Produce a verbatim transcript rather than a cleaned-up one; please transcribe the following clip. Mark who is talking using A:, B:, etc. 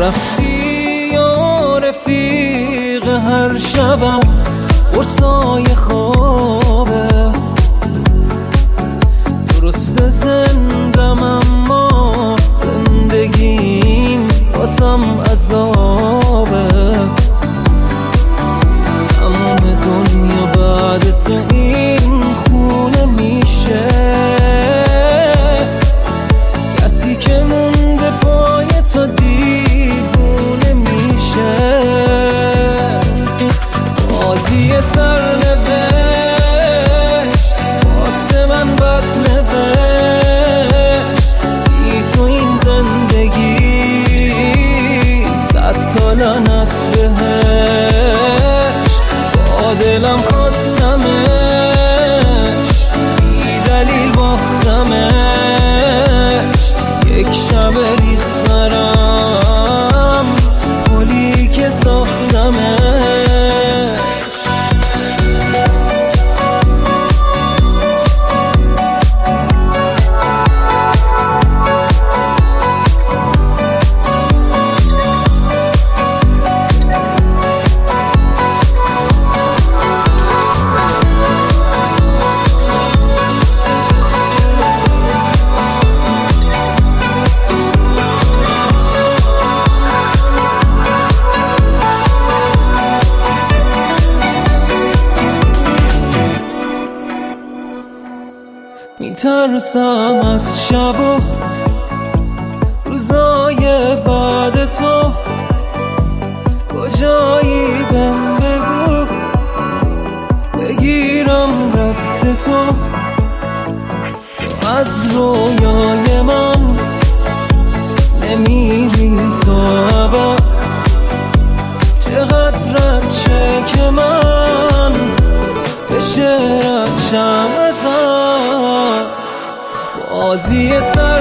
A: رفتی یا رفیق هر شبم قرصای خوابه. درست زندم اما زندگیم واسم عذابه. تمام دنیا بعد تو این خونه میشه. کسی که مونده پای تو دیوونه میشه. بازی سرنوشت واسه من بد نوشت. بی تو این زندگی صد تا لعنت بهش. با دلم خواستمش بی دلیل باختمش. یک شب ریخت سرم پلی که ساختمش. میترسم از شب و روزای بعد تو. کجایی بهم بگو بگیرم رد تو. تو از رویای من نمیری تو ابد. چقدر چه که من بشه رد شم ازت. بازی سر